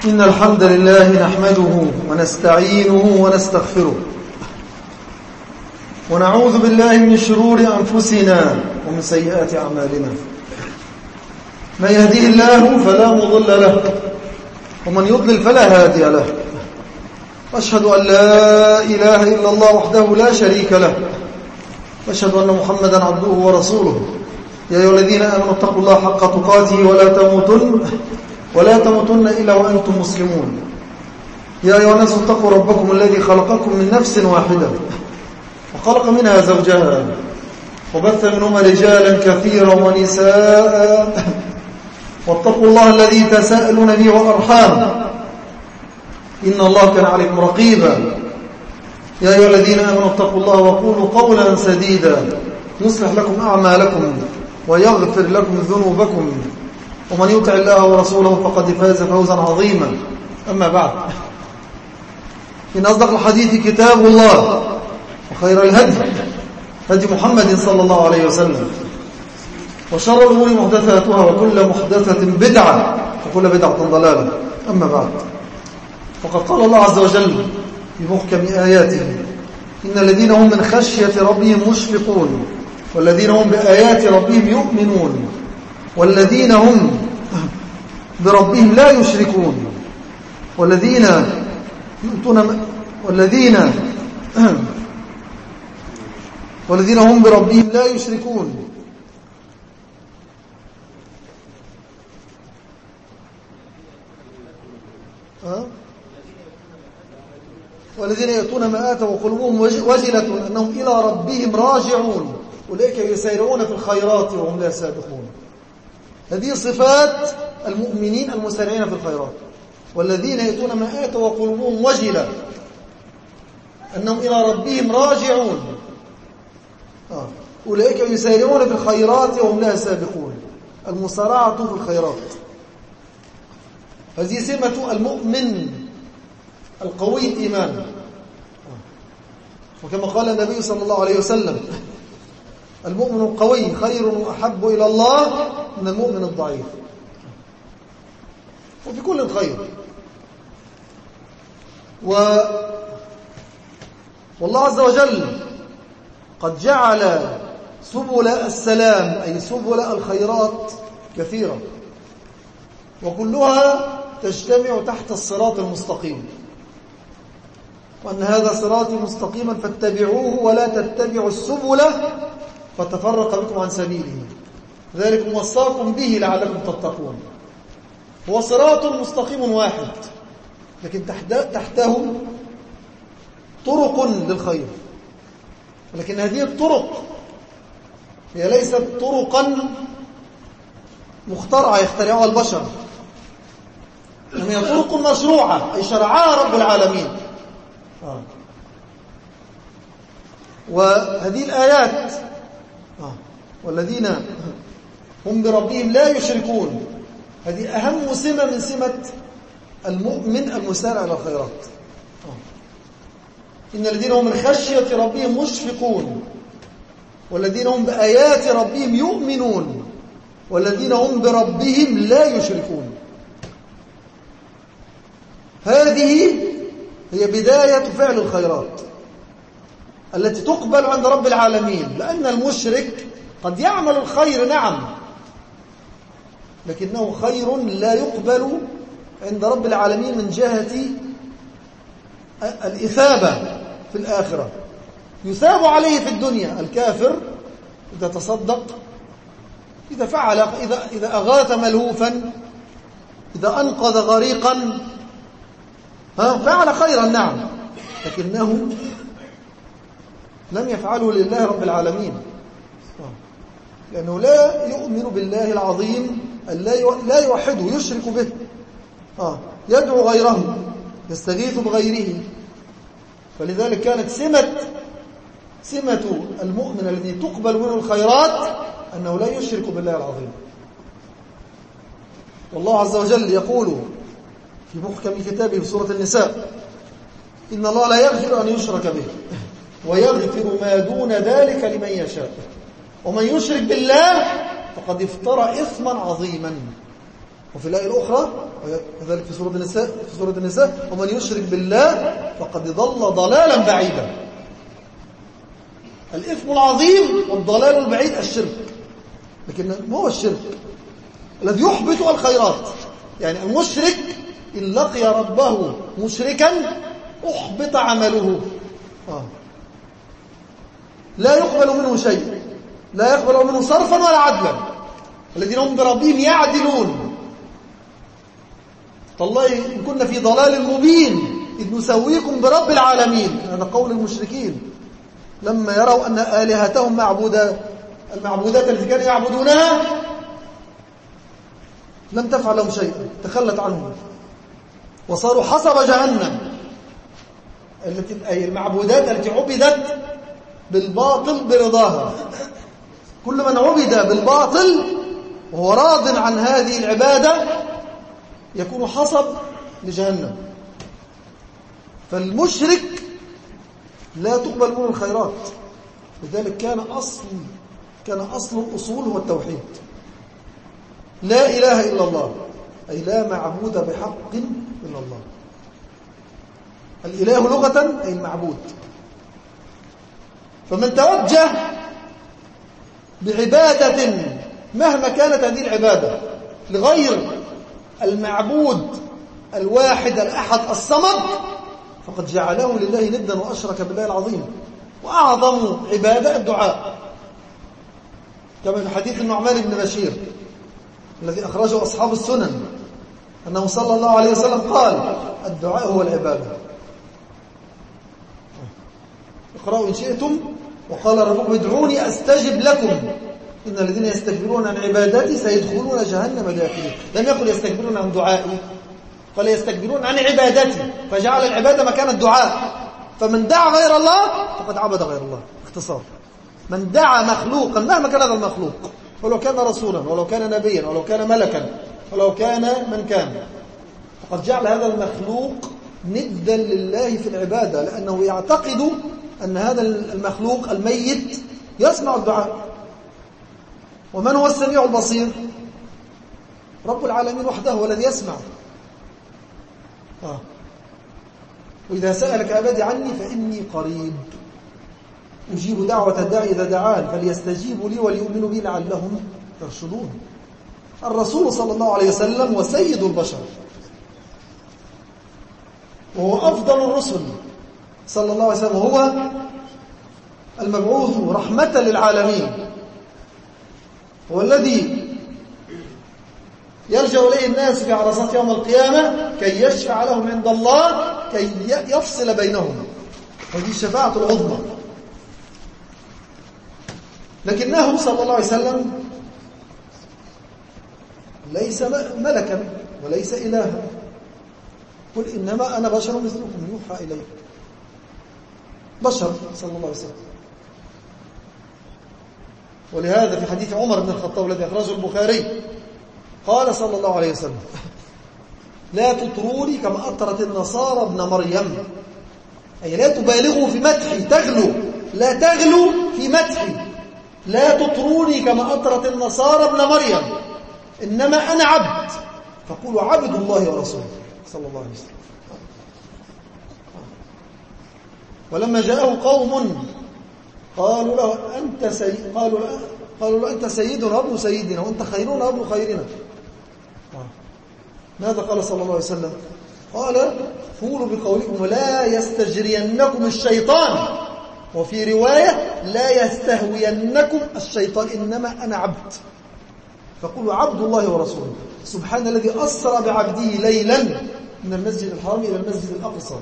إن الحمد لله نحمده ونستعينه ونستغفره ونعوذ بالله من شرور أنفسنا ومن سيئات أعمالنا. من يهديه الله فلا مضل له ومن يضلل فلا هادي له. وأشهد أن لا إله إلا الله وحده لا شريك له وأشهد أن محمدا عبده ورسوله. يا أيها الذين آمنوا اتقوا الله حق تقاته ولا تموتن إلا وأنتم مسلمون. يا أيها الناس اتقوا ربكم الذي خلقكم من نفس واحدة وخلق منها زوجها وبث منهما رجالا كثيرا ونساء واتقوا الله الذي تساءلون به والأرحام إن الله كان عليكم رقيبا. يا أيها الذين آمنوا اتقوا الله وقولوا قولا سديدا يصلح لكم أعمالكم ويغفر لكم ذنوبكم ومن يطع الله ورسوله فقد فاز فوزا عظيما. أما بعد، إن أصدق الحديث كتاب الله وخير الهدي هدي محمد صلى الله عليه وسلم وشر الأمور محدثاتها وكل محدثة بدعة وكل بدعة ضلالة. أما بعد، فقد قال الله عز وجل في محكم آياته: إن الذين هم من خشية ربهم مشفقون والذين هم بآيات ربهم يؤمنون والذين هم بربهم لا يشركون والذين هم بربهم لا يشركون والذين يأتون ما آتوا وقلوبهم وجلة أنهم إلى ربهم راجعون أولئك يسارعون في الخيرات وهم لا سابقون. هذه صفات المؤمنين المسارعين في الخيرات. والذين يأتون ما آتوا وقلوبهم وجلة أنهم إلى ربهم راجعون أولئك يسارعون في الخيرات وهم لا سابقون. المسارعة في الخيرات هذه سمة المؤمن القوي الإيمان. وكما قال النبي صلى الله عليه وسلم: المؤمن القوي خير وأحب إلى الله من المؤمن الضعيف. وفي كل خير. والله عز وجل قد جعل سبل السلام أي سبل الخيرات كثيرة وكلها تجتمع تحت الصراط المستقيم، وأن هذا صراطي مستقيما فاتبعوه ولا تتبعوا السبل فتفرق بكم عن سبيله ذلكم وصاكم به لعلكم تتقون. هو صراط مستقيم واحد لكن تحته طرق للخير، ولكن هذه الطرق هي ليست طرقا مخترعة يخترعها البشر، إنما هي طرق مشروعة أي شرعها رب العالمين. وهذه الآيات والذين هم بربهم لا يشركون هذه أهم سمة من سمة المؤمن المسارع إلى الخيرات. إن الذين هم من خشية ربهم مشفقون والذين هم بآيات ربهم يؤمنون والذين هم بربهم لا يشركون. هذه هي بداية فعل الخيرات التي تقبل عند رب العالمين، لأن المشرك قد يعمل الخير نعم لكنه خير لا يقبل عند رب العالمين من جهة الإثابة في الآخرة. يثاب عليه في الدنيا الكافر إذا تصدق، إذا فعل، إذا أغاث ملهوفا، إذا أنقذ غريقا، فعل خيرا نعم لكنه لم يفعله لله رب العالمين، لأنه لا يؤمن بالله العظيم، لا يوحده، يشرك به، يدعو غيره، يستغيث بغيره. فلذلك كانت سمة المؤمن الذي تقبل منه الخيرات أنه لا يشرك بالله العظيم. والله عز وجل يقول في محكم كتابه في سورة النساء: إن الله لا يغفر أن يشرك به ويغفر ما دون ذلك لمن يشاء ومن يشرك بالله فقد افترى إثما عظيما. وفي الآية الأخرى وذلك في سورة النساء ومن يشرك بالله فقد ضل ضلالا بعيدا. الإثم العظيم والضلال البعيد الشرك. لكن ما هو الشرك الذي يحبط الخيرات؟ يعني المشرك إن لقي ربه مشركا أحبط عمله، لا يقبل منه شيء، لا يقبل منه صرفا ولا عدلا. الذين هم بربهم يعدلون. والله إن كنا في ضلال مبين إذ نسويكم برب العالمين. هذا قول المشركين لما يروا أن آلهتهم المعبودات التي كانوا يعبدونها لم تفعل لهم شيئا، تخلت عنهم وصاروا حسب جهنم، أي المعبودات التي عبدت بالباطل برضاها. كل من عبد بالباطل وهو راض عن هذه العبادة يكون حسب لجهنم. فالمشرك لا تقبل منه الخيرات. لذلك كان أصل الأصول هو التوحيد. لا إله إلا الله، أي لا معبود بحق إلا الله. الإله لغة أي المعبود. فمن توجه بعبادة مهما كانت هذه العبادة لغير المعبود الواحد الأحد الصمد فقد جعله لله ندا وأشرك بالله العظيم. وأعظم عبادة الدعاء، كما في حديث النعمان بن بشير الذي أخرجه أصحاب السنن أنه صلى الله عليه وسلم قال الدعاء هو العبادة. اقرأوا إن شئتم. وقال ربكم ادعوني أستجب لكم إن الذين يستكبرون عن عبادتي سيدخلون جهنم داخلين. لم يقل يستكبرون عن دعائي، قال يستكبرون عن عبادتي، فجعل العبادة مكان الدعاء. فمن دعا غير الله فقد عبد غير الله. اختصار، من دعا مخلوقا مهما كان هذا المخلوق، ولو كان رسولا ولو كان نبيا ولو كان ملكا ولو كان من كان، فقد جعل هذا المخلوق ندا لله في العبادة، لأنه يعتقد أن هذا المخلوق الميت يسمع الدعاء. ومن هو السميع البصير؟ رب العالمين وحده هو الذي يسمع. وإذا سألك عبادي عني فإني قريب أجيب دعوة الداعي إذا دعان فليستجيبوا لي وليؤمنوا بي لعلهم يرشدون. الرسول صلى الله عليه وسلم وسيد البشر وهو أفضل الرسل صلى الله عليه وسلم، وهو المبعوث رحمة للعالمين، هو الذي يرجع إليه الناس في عرصات يوم القيامة كي يشفع لهم عند الله كي يفصل بينهم. هذه الشفاعة العظمى. لكنه صلى الله عليه وسلم ليس ملكا وليس إلها. قل إنما أنا بشر مثلكم يوحى إلي. بشر صلى الله عليه وسلم. ولهذا في حديث عمر بن الخطاب الذي أخرجه البخاري قال صلى الله عليه وسلم لا تطروني كما أطرت النصارى ابن مريم، أي لا تبالغوا في مدحي، تغلوا، لا تغلوا في مدحي. لا تطروني كما أطرت النصارى ابن مريم، إنما أنا عبد فقولوا عبد الله ورسوله صلى الله عليه وسلم. ولما جاءه قوم قالوا له أنت سيدنا وابن سيدنا وأنت خيرنا وابن خيرنا، ماذا قال صلى الله عليه وسلم؟ قال فولوا بقولكم ولا يستجرينكم الشيطان، وفي رواية لا يستهوينكم الشيطان، إنما أنا عبد فقولوا عبد الله ورسوله. سبحان الذي أسرى بعبده ليلا من المسجد الحرام إلى المسجد الأقصى.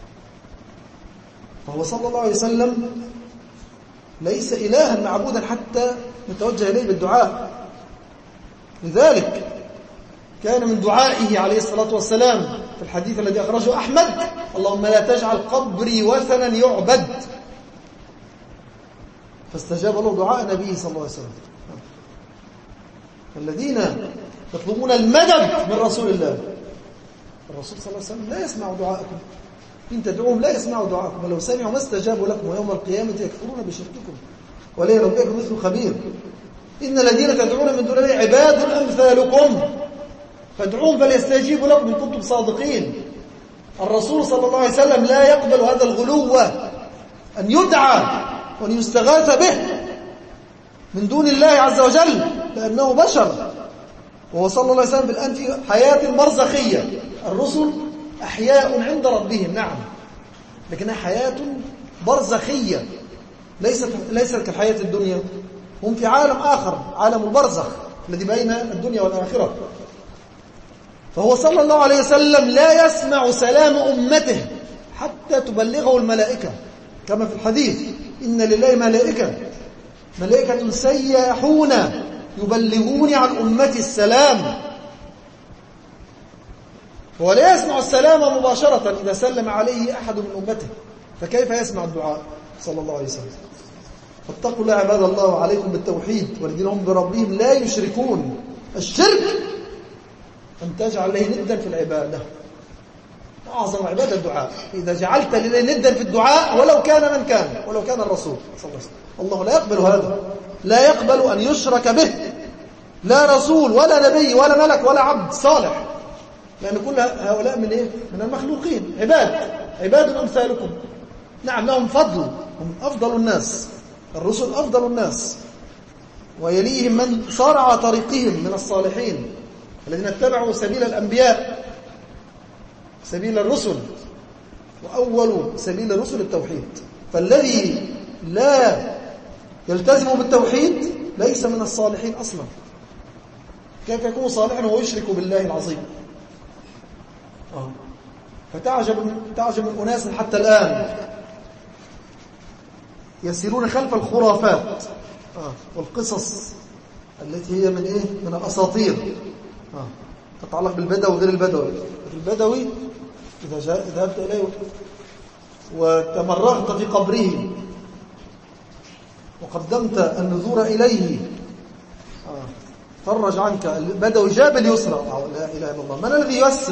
فهو صلى الله عليه وسلم ليس إلها معبودا حتى نتوجه إليه بالدعاء. لذلك كان من دعائه عليه الصلاة والسلام في الحديث الذي أخرجه أحمد اللهم لا تجعل قبري وثنا يعبد، فاستجاب له دعاء نبيه صلى الله عليه وسلم. الذين يطلبون المدد من رسول الله، الرسول صلى الله عليه وسلم لا يسمع دعاءكم، إن تدعوهم لا يسمعوا دعاءكم، ولو سمعوا ما استجابوا لكم ويوم القيامة يكفرون بشرككم ولا ينبئكم مثل خبير. إن الذين تدعون من دون الله عباد أمثالكم فادعوهم فليستجيبوا لكم إن كنتم صادقين. الرسول صلى الله عليه وسلم لا يقبل هذا الغلو أن يدعى وأن يستغاث به من دون الله عز وجل، لأنه بشر. وهو صلى الله عليه وسلم الآن في حياة برزخية. الرسل أحياء عند ربهم، نعم، لكنها حياة برزخية، ليست كالحياة الدنيا. هم في عالم آخر، عالم البرزخ الذي بين الدنيا والآخرة. فهو صلى الله عليه وسلم لا يسمع سلام أمته حتى تبلغه الملائكة، كما في الحديث: إن لله ملائكة سياحون يبلغون عن أمتي السلام. هو لا يسمع السلام مباشرة إذا سلم عليه أحد من أمته، فكيف يسمع الدعاء صلى الله عليه وسلم؟ فاتقوا الله عباد الله عليكم بالتوحيد، والذين هم بربهم لا يشركون. الشرك أن تجعل له ندا في العبادة. أعظم عبادة الدعاء. إذا جعلت له ندا في الدعاء ولو كان من كان، ولو كان الرسول صلى الله عليه وسلم، الله لا يقبل هذا، لا يقبل أن يشرك به، لا رسول ولا نبي ولا ملك ولا عبد صالح، لأن كل هؤلاء من إيه؟ من المخلوقين، عباد أمثالكم. نعم لهم فضل، هم أفضل الناس، الرسل أفضل الناس، ويليهم من صار على طريقهم من الصالحين الذين اتبعوا سبيل الأنبياء، سبيل الرسل، وأول سبيل الرسل التوحيد. فالذي لا يلتزم بالتوحيد ليس من الصالحين أصلا. كيف يكون صالحا وهو يشرك بالله العظيم؟ فتعجب من أناس حتى الآن يسيرون خلف الخرافات والقصص التي هي من إيه؟ من الأساطير تتعلق بالبدوي وغير البدوي. البدوي إذا ذهبت إليه وتمرغت في قبره وقدمت النذور إليه فرج عنك. البدوي جاب اليسرى، لا إله إلا الله. من الذي ييسر؟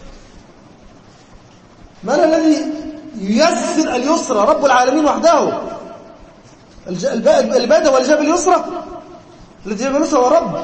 من الذي ييسر اليسرى؟ رب العالمين وحده. البدوي اللي جاب اليسرى، الذي جاب اليسرى هو رب،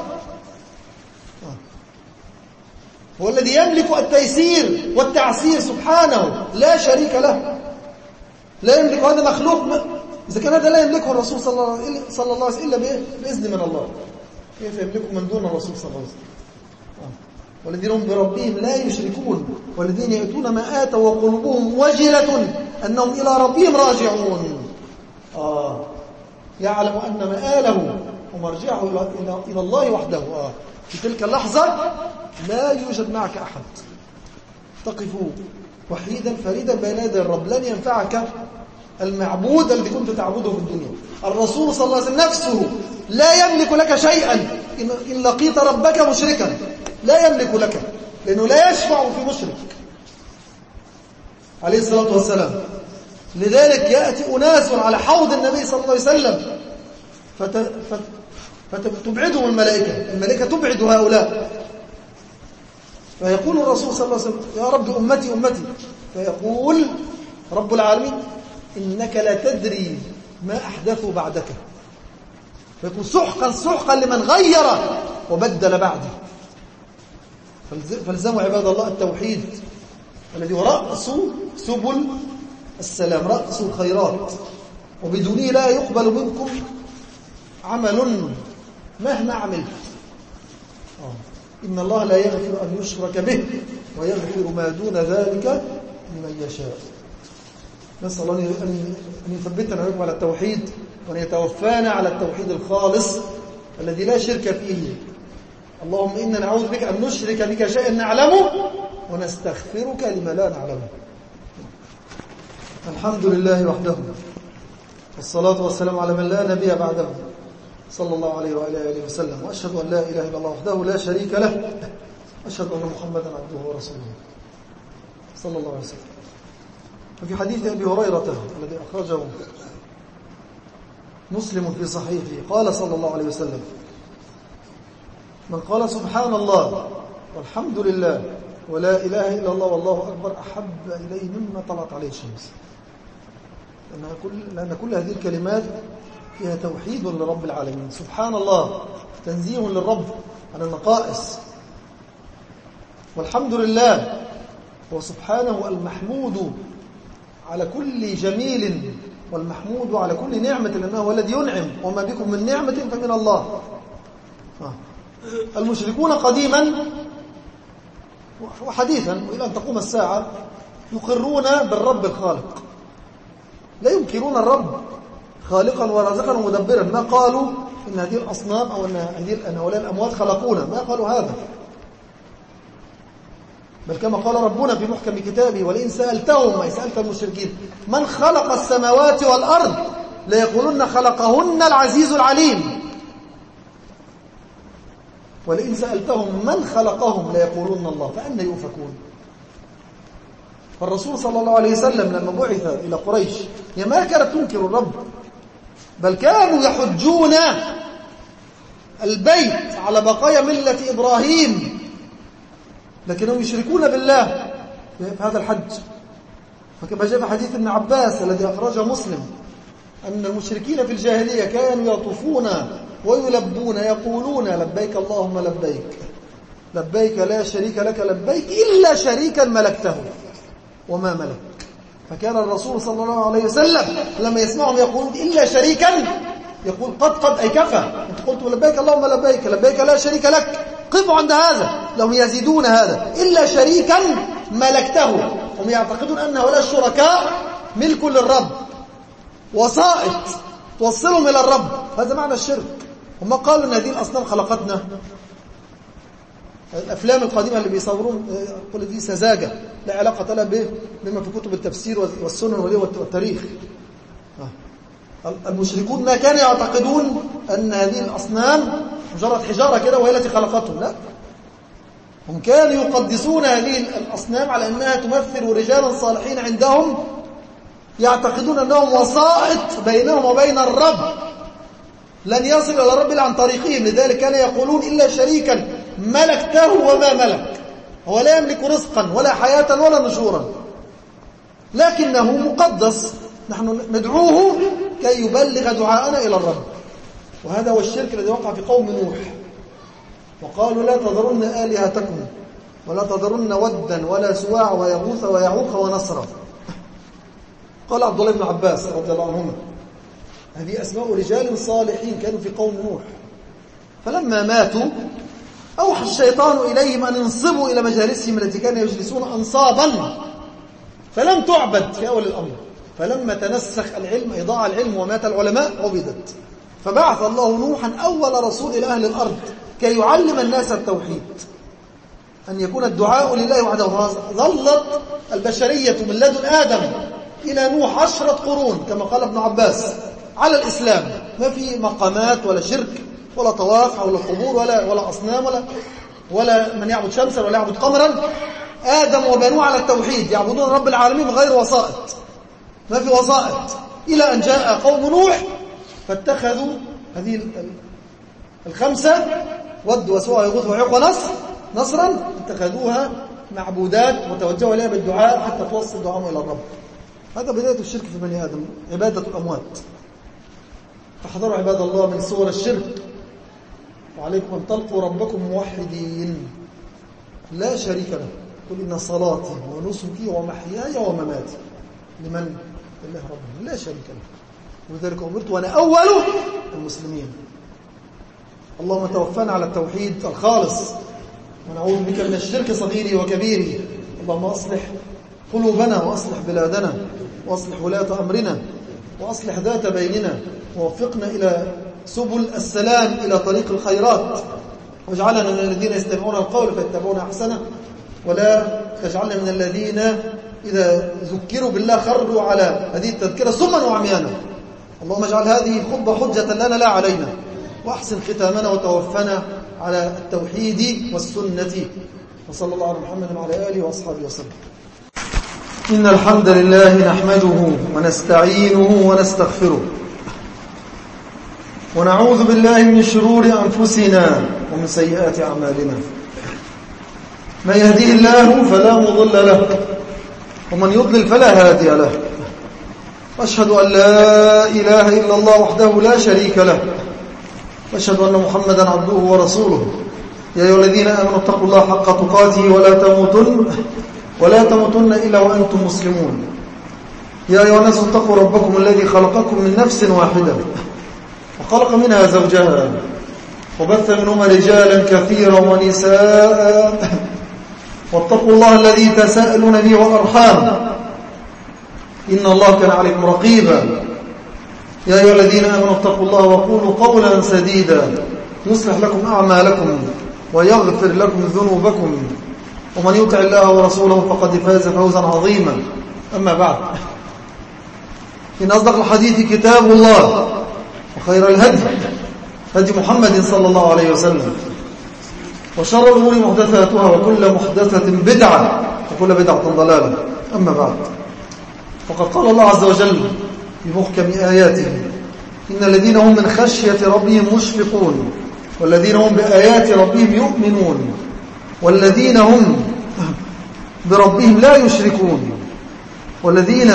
هو الذي يملك التيسير والتعسير سبحانه، لا شريك له، لا يملك هذا مخلوق. إذا كان هذا لا يملكه الرسول صلى الله عليه وسلم إلا بإذن من الله، كيف يملكه من دون الرسول صلى الله عليه وسلم؟ والذين هم بربهم لا يشركون والذين يأتون ما آتوا وقلوبهم وجلة أنهم إلى ربهم راجعون. يعلم أن مآله ومرجعه إلى الله وحده. في تلك اللحظة لا يوجد معك أحد، تقف وحيدا فريدا بين يدي الرب. لن ينفعك المعبود الذي كنت تعبده في الدنيا. الرسول صلى الله عليه وسلم نفسه لا يملك لك شيئا إن لقيت ربك مشركا، لا يملك لك، لأنه لا يشفع في مشرك عليه الصلاة والسلام. لذلك يأتي أناس على حوض النبي صلى الله عليه وسلم فتبعدهم الملائكة تبعد هؤلاء، فيقول الرسول صلى الله عليه وسلم: يا رب أمتي أمتي. فيقول رب العالمين: إنك لا تدري ما أحدثوا بعدك. فيقول: سحقا لمن غير وبدل بعدي. فالزموا عباد الله التوحيد الذي هو رأس سبل السلام، رأس الخيرات، وبدونه لا يقبل منكم عمل مهما عملت. إن الله لا يغفر أن يشرك به ويغفر ما دون ذلك لمن يشاء. نسأل الله أن يثبتنا ونكم على التوحيد، وأن يتوفانا على التوحيد الخالص الذي لا شرك فيه. اللهم إنا نعوذ بك أن نشرك بك شيئا نعلمه ونستغفرك لما لا نعلمه. الحمد لله وحده، والصلاة والسلام على من لا نبي بعده، صلى الله عليه وعلى آله وسلم. وأشهد أن لا إله إلا الله وحده لا شريك له، أشهد أن محمدا عبده ورسوله صلى الله عليه وسلم. وفي حديث أبي هريرة الذي أخرجه مسلم في صحيحه قال صلى الله عليه وسلم: من قال سبحان الله والحمد لله ولا إله إلا الله والله أكبر أحب إليه مما طلعت عليه الشمس. لأن كل هذه الكلمات فيها توحيد لرب العالمين. سبحان الله تنزيه للرب عن النقائص، والحمد لله هو سبحانه المحمود على كل جميل والمحمود على كل نعمة، لأنه هو الذي ينعم، وما بكم من نعمة فمن الله. المشركون قديما وحديثا وإلى أن تقوم الساعة يقرون بالرب الخالق، لا ينكرون الرب خالقا ورازقا ومدبرا. ما قالوا إن هذه الأصنام أو أن هؤلاء الأموات خلقونا، ما قالوا هذا، بل كما قال ربنا في محكم كتابه: ولئن سألتهم، أي سألت المشركين، من خلق السماوات والأرض ليقولن خلقهن العزيز العليم. ولئن سألتهم من خلقهم ليقولن الله، فأنى يؤفكون. فالرسول صلى الله عليه وسلم لما بعث إلى قريش هي ما كانت تنكر الرب، بل كانوا يحجون البيت على بقايا ملة إبراهيم، لكنهم يشركون بالله في هذا الحج. فكما جاء في حديث ابن عباس الذي أخرجه مسلم أن المشركين في الجاهلية كانوا يطوفون ويلبون يقولون: لبيك اللهم لبيك، لبيك لا شريك لك لبيك إلا شريكا ملكته وما ملك. فكان الرسول صلى الله عليه وسلم لما يسمعهم يقولون إلا شريكا يقول: قد أي كفى، أنت قلت لبيك اللهم لبيك، لبيك لا شريك لك، قفوا عند هذا. لهم يزيدون هذا: إلا شريكا ملكته. هم يعتقدون أن هؤلاء الشركاء ملك للرب، وسائط توصلهم إلى الرب. هذا معنى الشرك. هم قالوا أن هذه الأصنام خلقتنا. الأفلام القديمة اللي بيصورون كل دي سذاجة لا علاقة لها بما في كتب التفسير والسنن والتاريخ. المشركون ما كانوا يعتقدون أن هذه الأصنام مجرد حجارة كده وهي التي خلقتهم، لا، هم كانوا يقدسون هذه الأصنام على أنها تمثل رجالا صالحين عندهم، يعتقدون أنهم وسائط بينهم وبين الرب، لن يصل إلى الرب إلا عن طريقهم. لذلك كانوا يقولون: إلا شريكا ملكته وما ملك. هو لا يملك رزقا ولا حياة ولا نشورا، لكنه مقدس، نحن ندعوه كي يبلغ دعاءنا إلى الرب. وهذا هو الشرك الذي وقع في قوم نوح، وقالوا: لا تذرن آلهتكم ولا تذرن ودا ولا سواع ويغوث ويعوق ونصرا. قال عبد الله بن عباس رضي الله عنهما: هذه أسماء رجال صالحين كانوا في قوم نوح، فلما ماتوا أوحى الشيطان إليهم أن ينصبوا إلى مجالسهم التي كانوا يجلسون أنصابا، فلم تعبد في أول الأمر. فلما تنسخ العلم أي ضاع العلم ومات العلماء عبدت. فبعث الله نوحا أول رسول إلى أهل الأرض كي يعلم الناس التوحيد، أن يكون الدعاء لله وحده. ظلت البشرية من لدن آدم إلى نوح 10 قرون كما قال ابن عباس على الإسلام، ما في مقامات ولا شرك ولا طواف ولا قبور ولا أصنام ولا من يعبد شمسا ولا يعبد قمرا. آدم وبنوه على التوحيد يعبدون رب العالمين غير وسائط، ما في وسائط، إلى أن جاء قوم نوح فاتخذوا هذه 5 ود وسواع ويغوث ويعوق ونصرا، اتخذوها معبودات وتوجهوا إليها بالدعاء حتى توصل دعاهم إلى الرب. هذا بداية الشرك في بني آدم، عبادة الأموات. فاحذروا عباد الله من صور الشرك، وعليكم أن تلقوا ربكم موحدين لا شريك له. قل إن صلاتي ونسكي ومحياي ومماتي لمن؟ لله ربنا لا شريك له، ولذلك أمرت وأنا أول المسلمين. اللهم توفنا على التوحيد الخالص، ونعوذ بك من الشرك صغيره وكبيره. اللهم أصلح قلوبنا وأصلح بلادنا وأصلح ولاة أمرنا وأصلح ذات بيننا، ووفقنا إلى سبل السلام إلى طريق الخيرات، واجعلنا من الذين يستمعون القول فيتبعون أحسنه، ولا تجعلنا من الذين إذا ذكروا بالله خروا على هذه التذكرة سما وعميانا. اللهم اجعل هذه الخطبة حجة لنا لا علينا، وأحسن ختامنا وتوفنا على التوحيد والسنة. وصلى الله على محمد وعلى آله وأصحابه وسلم. إن الحمد لله نحمده ونستعينه ونستغفره، ونعوذ بالله من شرور أنفسنا ومن سيئات أعمالنا. من يهديه الله فلا مضل له، ومن يضلل فلا هادي له. وأشهد أن لا إله إلا الله وحده لا شريك له، وأشهد أن محمدا عبده ورسوله. يا أيها الذين آمنوا اتقوا الله حق تقاته ولا تموتن إلا وأنتم مسلمون. يا أيها الناس اتقوا ربكم الذي خلقكم من نفس واحدة وخلق منها زوجها وبث منهما رجالا كثيرا ونساء واتقوا الله الذي تساءلون به والأرحام إن الله كان عليكم رقيبا. يا أيها الذين آمنوا اتقوا الله وقولوا قولا سديدا يصلح لكم أعمالكم ويغفر لكم ذنوبكم ومن يطع الله ورسوله فقد فاز فوزا عظيما. أما بعد، إن أصدق الحديث كتاب الله وخير الهدي هدي محمد صلى الله عليه وسلم وشر الأمور محدثاتها وكل محدثة بدعة وكل بدعة ضلالة. أما بعد، فقد قال الله عز وجل في محكم آياته إن الذين هم من خشية ربهم مشفقون والذين هم بآيات ربهم يؤمنون والذين هم بربهم لا يشركون والذين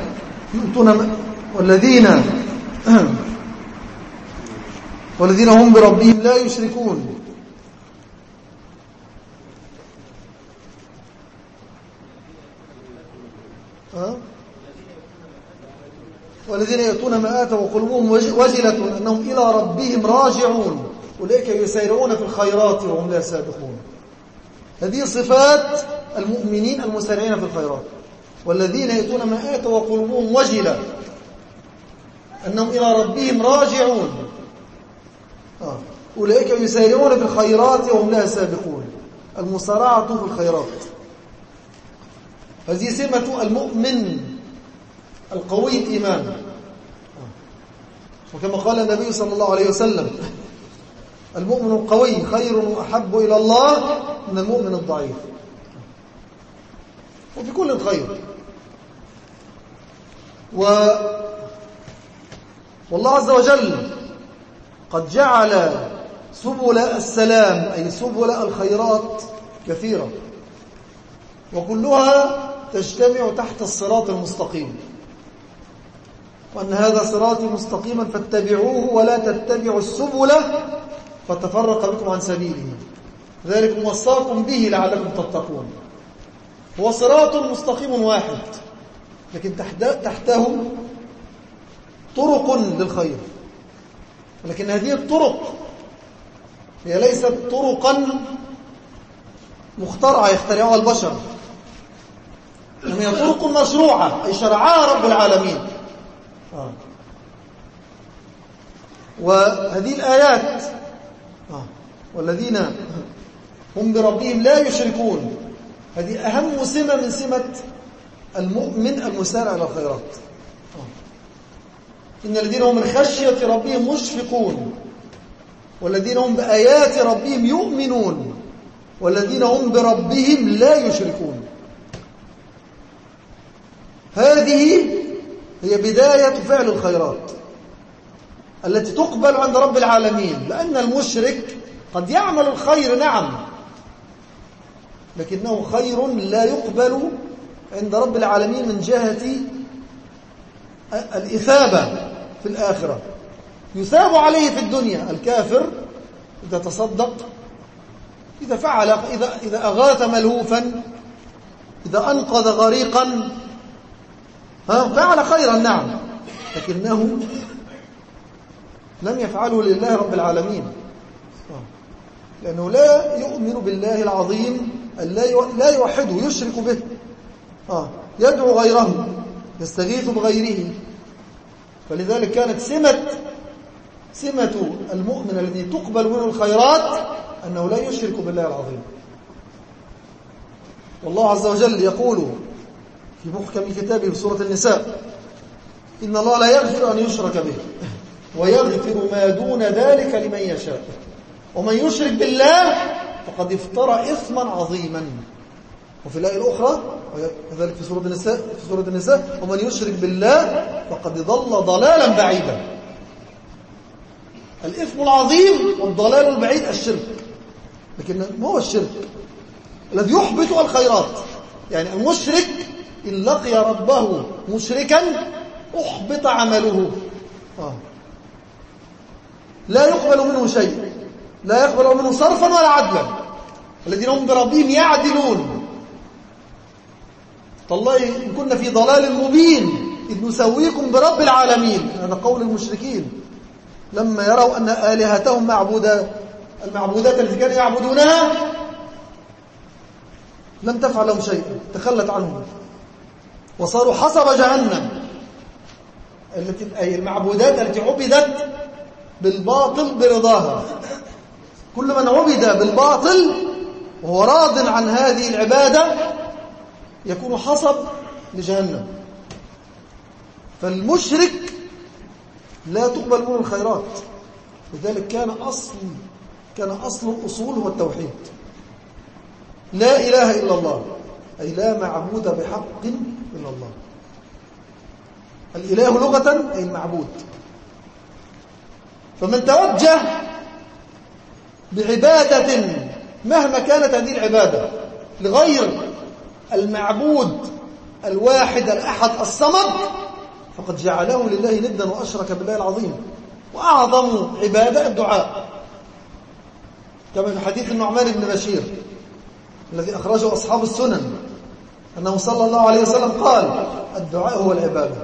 هم بربهم لا يشركون والذين يأتون ما آتوا وقلوبهم وجلة أنهم إلى ربهم راجعون أولئك يسارعون في الخيرات وهم لا سابقون. هذه صفات المؤمنين المسارعين في الخيرات. والذين يأتون ما آتوا وقلوبهم وجلة أنهم إلى ربهم راجعون أولئك يسارعون في الخيرات وهم لا سابقون. المسارعة في الخيرات هذه سمة المؤمن القوي الإيمان. وكما قال النبي صلى الله عليه وسلم المؤمن القوي خير وأحب إلى الله من المؤمن الضعيف. وفي كل خير. والله عز وجل قد جعل سبل السلام أي سبل الخيرات كثيرة وكلها تجتمع تحت الصراط المستقيم وأن هذا صراطي مستقيما فاتبعوه ولا تتبعوا السبل فتفرق بكم عن سبيله ذلكم وصاكم به لعلكم تتقون. هو صراط مستقيم واحد لكن تحته طرق للخير، ولكن هذه الطرق هي ليست طرقا مخترعة يخترعها البشر، إنما هي طرق مشروعة أي شرعها رب العالمين. وهذه الآيات والذين هم بربهم لا يشركون هذه أهم سمة من سمة المؤمن المسارع إلى الخيرات. إن الذين هم من خشية ربهم مشفقون والذين هم بآيات ربهم يؤمنون والذين هم بربهم لا يشركون. هذه هي بداية فعل الخيرات التي تقبل عند رب العالمين، لأن المشرك قد يعمل الخير نعم لكنه خير لا يقبل عند رب العالمين من جهة الإثابة في الآخرة. يثاب عليه في الدنيا الكافر إذا تصدق، إذا فعل، إذا أغاث ملهوفا، إذا أنقذ غريقا، فعل خيرا نعم لكنه لم يفعله لله رب العالمين لأنه لا يؤمن بالله العظيم لا يوحده يشرك به يدعو غيره يستغيث بغيره. فلذلك كانت سمة المؤمن الذي تقبل منه الخيرات أنه لا يشرك بالله العظيم. والله عز وجل يقول في محكم كتابه في سورة النساء إن الله لا يغفر أن يشرك به ويغفر ما دون ذلك لمن يشاء ومن يشرك بالله فقد افترى إثما عظيما. وفي الآية الأخرى وذلك في سورة النساء ومن يشرك بالله فقد ضل ضلالا بعيدا. الإثم العظيم والضلال البعيد الشرك. لكن ما هو الشرك الذي يحبط الخيرات؟ يعني المشرك إن لقي ربه مشركا أحبط عمله لا يقبل منه شيء. لا يقبل منه صرفا ولا عدلا، الذين هم بربهم يعدلون. تالله إن كنا في ضلال مبين إذ نسويكم برب العالمين. هذا قول المشركين لما يروا أن آلهتهم المعبودات التي كانوا يعبدونها لم تفعل لهم شيئا، تخلت عنهم وصاروا حصب جهنم، أي المعبودات التي عبدت بالباطل برضاها. كل من عبد بالباطل وهو راض عن هذه العبادة يكون حصب لجهنم. فالمشرك لا تقبل منه الخيرات، لذلك كان أصل الأصول هو التوحيد. لا إله إلا الله، أي لا معبود بحق إلا الله. الإله لغة أي المعبود. فمن توجه بعبادة مهما كانت هذه العبادة لغير المعبود الواحد الأحد الصمد فقد جعله لله ندا وأشرك بالله العظيم. وأعظم عبادة الدعاء، كما في حديث النعمان بن بشير الذي أخرجه أصحاب السنن أنه صلى الله عليه وسلم قال: الدعاء هو العبادة.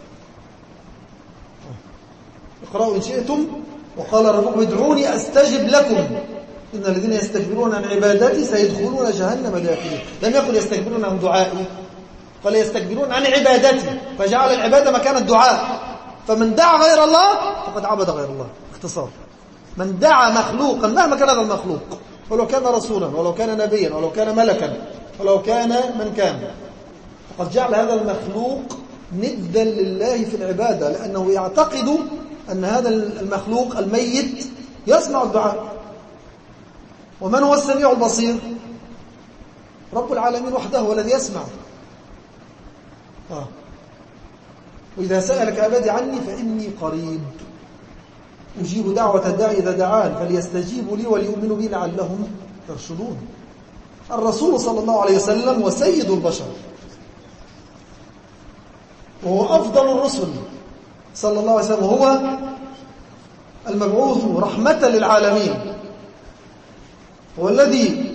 اقرأوا إن شئتم. وقال ربكم ادعوني أستجب لكم إن الذين يستكبرون عن عبادتي سيدخلون جهنم داخلين. لم يقل يستكبرون عن دعائي، قال يستكبرون عن عبادتي، فجعل العبادة مكان الدعاء. فمن دعا غير الله فقد عبد غير الله. اختصار: من دعا مخلوقا مهما كان هذا المخلوق، ولو كان رسولا ولو كان نبيا ولو كان ملكا ولو كان من كان، فقد جعل هذا المخلوق ندا لله في العبادة، لأنه يعتقد أن هذا المخلوق الميت يسمع الدعاء. ومن هو السميع البصير؟ رب العالمين وحده هو الذي يسمع. وإذا سألك عبادي عني فإني قريب أجيب دعوة الداعي إذا دعان فليستجيبوا لي وليؤمنوا بي لعلهم يرشدون. الرسول صلى الله عليه وسلم وسيد البشر، وهو أفضل الرسل صلى الله عليه وسلم، وهو المبعوث رحمة للعالمين، هو الذي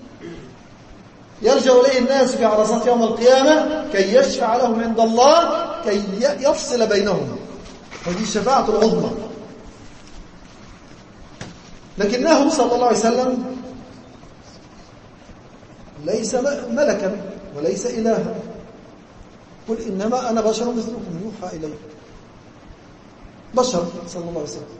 يرجع إليه الناس في عرصات يوم القيامة كي يشفع لهم عند الله، كي يفصل بينهم. هذه الشفاعة العظمى. لكنه صلى الله عليه وسلم ليس ملكا وليس إلها. قل إنما أنا بشر مثلكم يوحى إلي. بشر صلى الله عليه وسلم.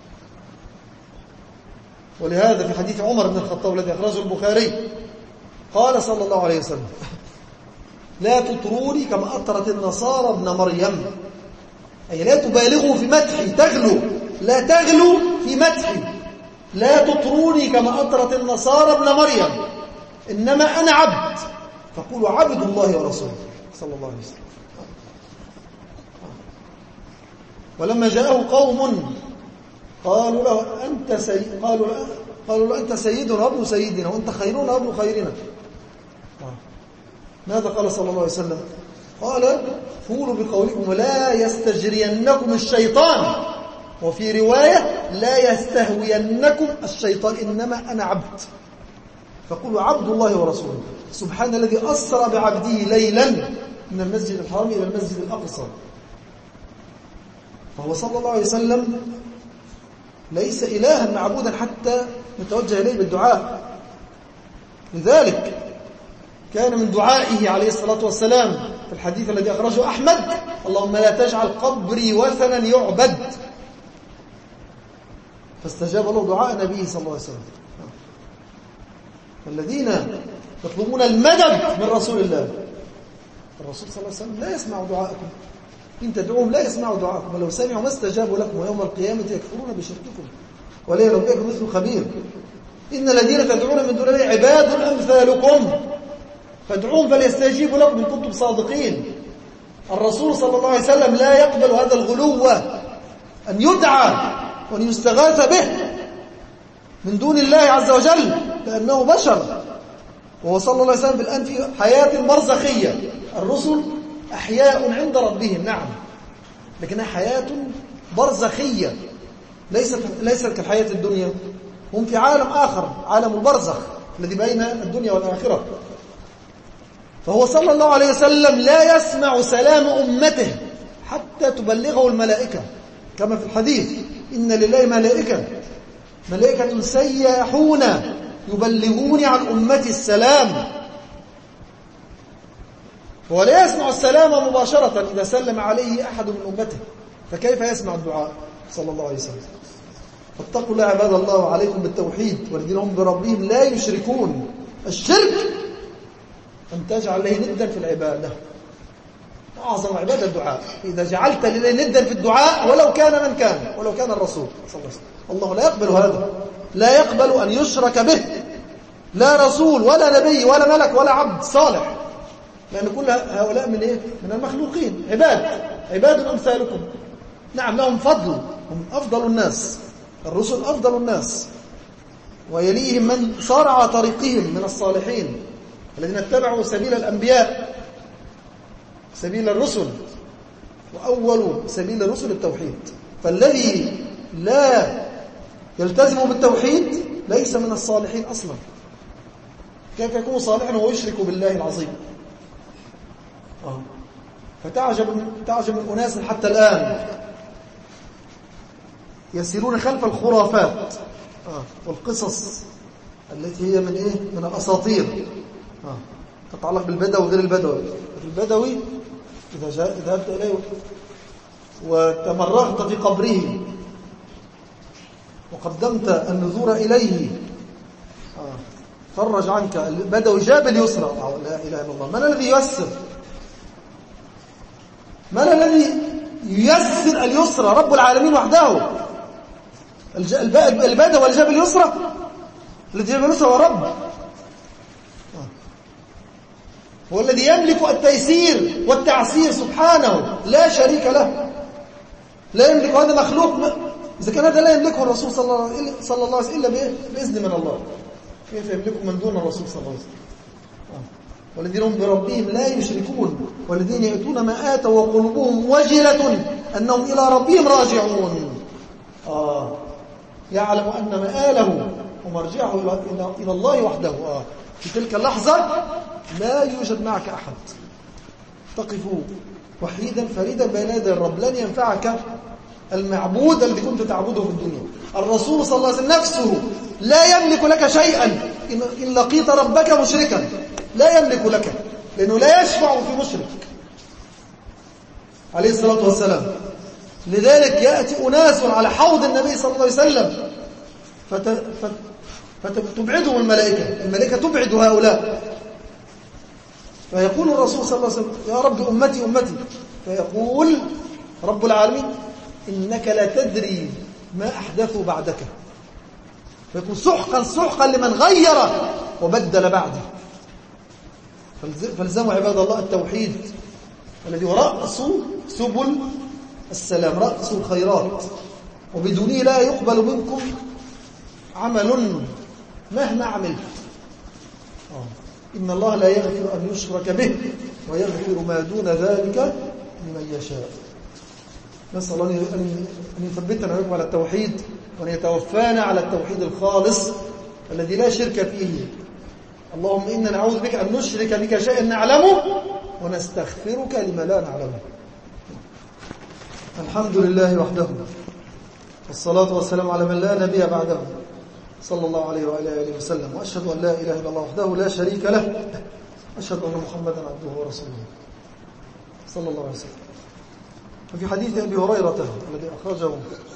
ولهذا في حديث عمر بن الخطاب الذي أخرجه البخاري قال صلى الله عليه وسلم: لا تطروني كما أطرت النصارى ابن مريم، أي لا تبالغوا في مدحي، لا تغلوا في مدحي. لا تطروني كما أطرت النصارى ابن مريم، إنما أنا عبد، فقولوا عبد الله ورسوله صلى الله عليه وسلم. ولما جاءه قوم قالوا له أنت سيدنا وابن سيدنا وأنت خيرنا وابن خيرنا، ماذا قال صلى الله عليه وسلم؟ قال: قولوا بقولكم لا يستجرينكم الشيطان، وفي رواية لا يستهوينكم الشيطان، إنما أنا عبد، فقولوا عبد الله ورسوله. سبحان الذي أسرى بعبده ليلا من المسجد الحرام إلى المسجد الأقصى. فهو صلى الله عليه وسلم ليس إلها معبودا حتى نتوجه إليه بالدعاء. لذلك كان من دعائه عليه الصلاة والسلام في الحديث الذي أخرجه أحمد: اللهم لا تجعل قبري وثنا يعبد. فاستجاب له دعاء نبيه صلى الله عليه وسلم. الذين يطلبون المدد من رسول الله، الرسول صلى الله عليه وسلم لا يسمع دعاءكم، إن تدعوهم لا يسمعوا دعاءكم، ولو سمعوا ما استجابوا لكم، ويوم القيامة يكفرون بشرككم ولا ينبئكم مثل خبير. إن الذين تدعون من دون الله عباد أمثالكم فادعوهم فليستجيبوا لكم إن كنتم صادقين. الرسول صلى الله عليه وسلم لا يقبل هذا الغلو أن يدعى وأن يستغاث به من دون الله عز وجل، لأنه بشر. وهو صلى الله عليه وسلم الآن في حياة برزخية. الرسل أحياء عند ربهم، نعم، لكنها حياة برزخية، ليست كالحياة الدنيا. هم في عالم آخر، عالم البرزخ الذي بين الدنيا والآخرة. فهو صلى الله عليه وسلم لا يسمع سلام أمته حتى تبلغه الملائكة، كما في الحديث: إن لله ملائكة سياحون يبلغون عن أمتي السلام. هو لا يسمع السلام مباشرة إذا سلم عليه أحد من أمته، فكيف يسمع الدعاء صلى الله عليه وسلم؟ فاتقوا الله عباد الله عليكم بالتوحيد، والذين هم بربهم لا يشركون. الشرك أن تجعل له ندا في العبادة. أعظم عبادة الدعاء. إذا جعلت له ندا في الدعاء ولو كان من كان، ولو كان الرسول صلى الله عليه وسلم، الله لا يقبل هذا، لا يقبل أن يشرك به، لا رسول ولا نبي ولا ملك ولا عبد صالح، لأن كل هؤلاء من إيه؟ من المخلوقين، عباد أمثالكم. نعم لهم فضل، هم أفضل الناس، الرسل أفضل الناس، ويليهم من صار على طريقهم من الصالحين الذين اتبعوا سبيل الأنبياء، سبيل الرسل، وأول سبيل الرسل التوحيد. فالذي لا يلتزم بالتوحيد ليس من الصالحين أصلا. كيف يكون صالحا وهو يشرك بالله العظيم؟ فتعجب من أناس حتى الآن يسيرون خلف الخرافات والقصص التي هي من إيه؟ من الأساطير تتعلق بالبدوي وغير البدوي. البدوي إذا ذهبت إليه وتمرغت في قبره وقدمت النذور إليه فرج عنك. البدوي جاب اليسرى، لا إله إلا الله. من الذي ييسر؟ من الذي ييسر اليسرى؟ رب العالمين وحده. البدوي اللي جاب اليسرى، الذي جاب اليسرى هو رب، هو الذي يملك التيسير والتعسير سبحانه، لا شريك له، لا يملك هذا مخلوق. إذا كان هذا لا يملكه الرسول صلى الله عليه وسلم إلا بإذن من الله، كيف يملكه من دون الرسول صلى الله عليه وسلم؟ والذين هم بربهم لا يشركون والذين يأتون ما آتوا وقلوبهم وجلة أنهم إلى ربهم راجعون. يعلم أن مآله ومرجعه إلى الله وحده. في تلك اللحظة لا يوجد معك أحد، تقف وحيدا فريدا بين يدي الرب. لن ينفعك المعبود الذي كنت تعبده في الدنيا. الرسول صلى الله عليه وسلم نفسه لا يملك لك شيئا إن لقيت ربك مشركا، لا يملك لك، لأنه لا يشفع في مشرك عليه الصلاة والسلام. لذلك يأتي أناس على حوض النبي صلى الله عليه وسلم فتبعدهم الملائكة تبعد هؤلاء، فيقول الرسول صلى الله عليه وسلم: يا رب أمتي أمتي. فيقول رب العالمين: إنك لا تدري ما أحدثوا بعدك. فيقول: سحقا لمن غير وبدل بعدي. فالزموا عباد الله التوحيد الذي هو رأس سبل السلام، رأس الخيرات، وبدونه لا يقبل منكم عمل مهما عملت. إن الله لا يغفر أن يشرك به ويغفر ما دون ذلك لمن يشاء. نسأل الله أن يثبتنا ويكم على التوحيد، وأن يتوفانا على التوحيد الخالص الذي لا شرك فيه. اللهم إنا نعوذ بك أن نشرك بك شيئا نعلمه ونستغفرك لما لا نعلمه. الحمد لله وحده، والصلاة والسلام على من لا نبي بعده، صلى الله عليه وآله وسلم. وأشهد أن لا إله إلا الله وحده لا شريك له، أشهد أن محمدا عبده ورسوله صلى الله عليه وسلم. وفي حديث أبي هريرة الذي أخرجه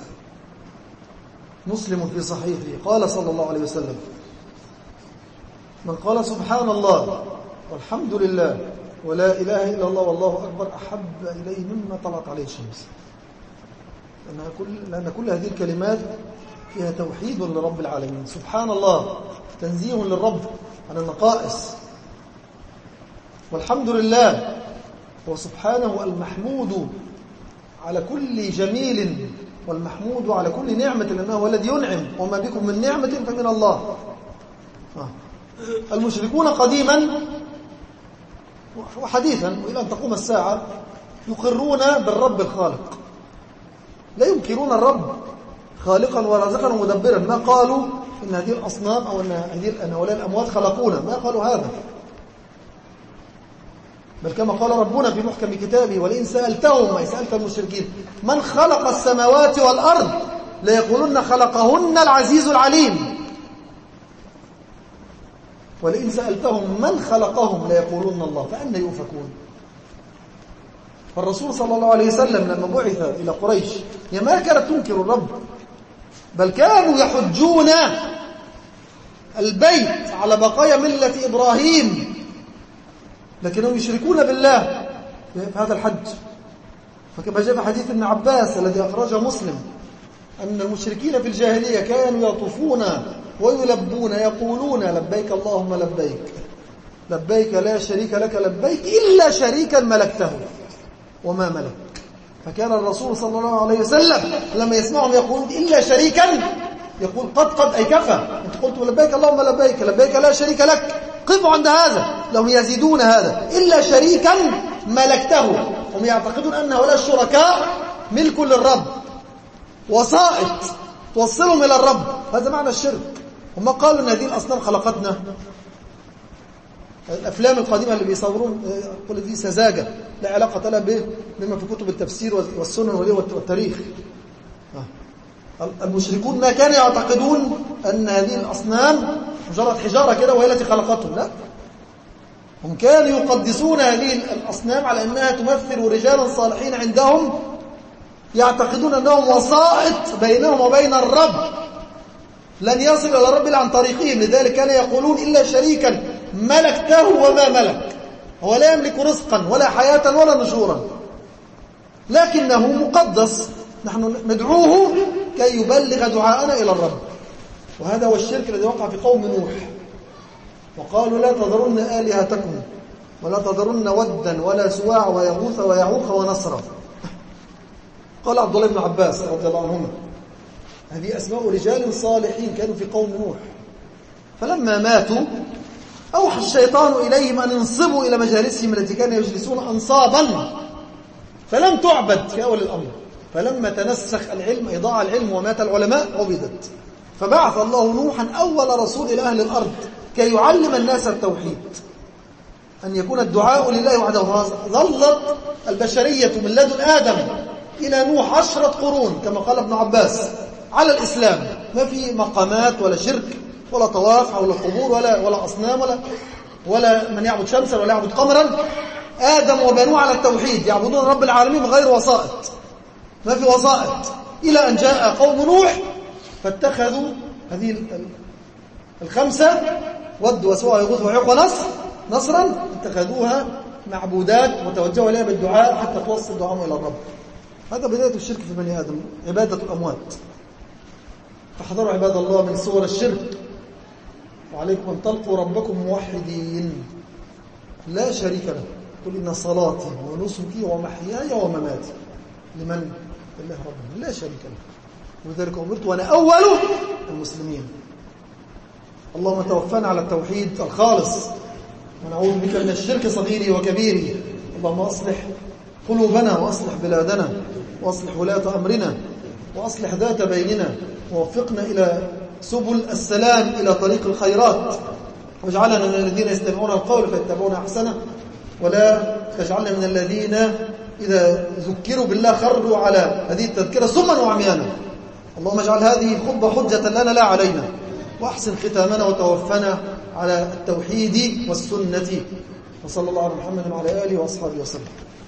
مسلم في صحيحه قال صلى الله عليه وسلم: من قال سبحان الله والحمد لله ولا إله إلا الله والله أكبر أحب إليه مما طلعت عليه الشمس. لأن كل هذه الكلمات فيها توحيد لرب العالمين. سبحان الله تنزيه للرب عن النقائص، والحمد لله هو سبحانه المحمود على كل جميل والمحمود على كل نعمة، لأنه هو الذي ينعم، وما بكم من نعمة فمن الله. المشركون قديما وحديثا وإلى أن تقوم الساعة يقرون بالرب الخالق، لا ينكرون الرب خالقا ورازقا ومدبرا. ما قالوا إن هذه الأصنام أو أن هؤلاء الأموات خلقونا، ما قالوا هذا، بل كما قال ربنا في محكم كتابه: ولئن سألتهم، أي سألت المشركين، من خلق السماوات والأرض ليقولن خلقهن العزيز العليم. ولئن سألتهم من خلقهم ليقولن الله، فأنى يؤفكون. فالرسول صلى الله عليه وسلم لما بعث إلى قريش هي ما كانت تنكر الرب، بل كانوا يحجون البيت على بقايا ملة إبراهيم، لكنهم يشركون بالله في هذا الحج. فكما جاء في حديث ابن عباس الذي أخرجه مسلم أن المشركين في الجاهلية كانوا يطوفون ويلبون يقولون: لبيك اللهم لبيك، لبيك لا شريك لك لبيك إلا شريكا ملكته وما ملك. فكان الرسول صلى الله عليه وسلم لما يسمعهم يقولون إلا شريكا يقول: قد أي كفى، أنت قلت لبيك اللهم لبيك، لبيك لا شريك لك، قفوا عند هذا. لهم يزيدون هذا: إلا شريكا ملكته. هم يعتقدون أن هؤلاء الشركاء ملك للرب، وسائط توصلهم إلى الرب. هذا معنى الشرك. هم قالوا أن هذه الأصنام خلقتنا. الأفلام القديمة اللي بيصورون كل دي سذاجة لا علاقة لها بما في كتب التفسير والسنن والتاريخ. المشركون ما كانوا يعتقدون أن هذه الأصنام مجرد حجارة كده وهي التي خلقتهم، لا، هم كانوا يقدسون هذه الأصنام على أنها تمثل رجالا صالحين عندهم، يعتقدون أنهم وسائط بينهم وبين الرب، لن يصل إلى الرب إلا عن طريقهم. لذلك كانوا يقولون: إلا شريكا ملكته وما ملك. هو لا يملك رزقا ولا حياة ولا نشورا، لكنه مقدس، نحن ندعوه كي يبلغ دعاءنا إلى الرب. وهذا هو الشرك الذي وقع في قوم نوح، وقالوا: لا تذرن آلهتكم ولا تذرن ودا ولا سواع ويغوث ويعوق ونصرا. قال عبد الله بن عباس رضي الله عنهما: هذه أسماء رجال صالحين كانوا في قوم نوح، فلما ماتوا أوحى الشيطان إليهم أن ينصبوا إلى مجالسهم التي كانوا يجلسون أنصابا، فلم تعبد في أول الأمر. فلما تنسخ العلم أي ضاع العلم ومات العلماء عبدت. فبعث الله نوحا أول رسول إلى أهل الأرض كي يعلم الناس التوحيد، أن يكون الدعاء لله وحده. ظلت البشرية من لدن آدم إلى نوح 10 قرون كما قال ابن عباس على الإسلام، ما في مقامات ولا شرك ولا طواف ولا قبور ولا أصنام ولا من يعبد شمسا ولا يعبد قمرا. آدم وبنوه على التوحيد، يعبدون رب العالمين بغير وسائط، ما في وسائط، إلى أن جاء قوم نوح فاتخذوا هذه الخمسة: ود وسواع ويغوث ويعوق ونصرا، اتخذوها معبودات وتوجهوا إليها بالدعاء حتى توصل دعاهم إلى الرب. هذا بداية الشرك في بني آدم، عبادة الأموات. فاحذروا عباد الله من صور الشرك، وعليكم أن تلقوا ربكم موحدين لا شريك له. قل إن صلاتي ونسكي ومحياي ومماتي لمن؟ لله ربنا لا شريك له، ولذلك أمرت وأنا أول المسلمين. اللهم توفنا على التوحيد الخالص، ونعوذ بك من الشرك صغيره وكبيره. اللهم أصلح قلوبنا وأصلح بلادنا وأصلح ولاة أمرنا وأصلح ذات بيننا، ووفقنا إلى سبل السلام إلى طريق الخيرات، واجعلنا من الذين يستمعون القول فيتبعون أحسنه، ولا تجعلنا من الذين إذا ذكروا بالله خروا على هذه التذكرة سما وعميانا. اللهم اجعل هذه الخطبة حجة لنا لا علينا، وأحسن ختامنا وتوفنا على التوحيد والسنة. وصلى الله على محمد وعلى آله وأصحابه وسلم.